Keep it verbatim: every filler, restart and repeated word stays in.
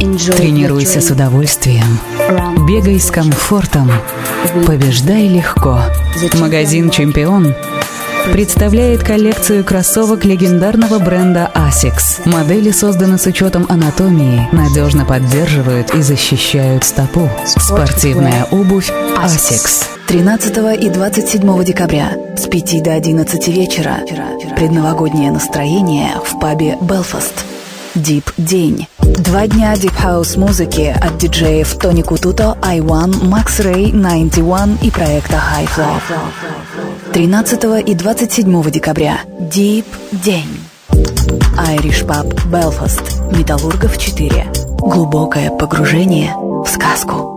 Тренируйся с удовольствием. Бегай с комфортом. Побеждай легко. Магазин «Чемпион» представляет коллекцию кроссовок легендарного бренда Asics. Модели созданы с учетом анатомии, надежно поддерживают и защищают стопу. Спортивная обувь Asics. тринадцатого и двадцать седьмого декабря с пяти до одиннадцати вечера. Предновогоднее настроение в пабе Belfast. Deep день. Два дня Deep House музыки от диджеев Тони Кутуто, ай уан, Max Ray, девяносто один и проекта High Flow. тринадцатого и двадцать седьмого декабря. Deep день. Irish Pub Belfast. Металлургов четыре. Глубокое погружение в сказку.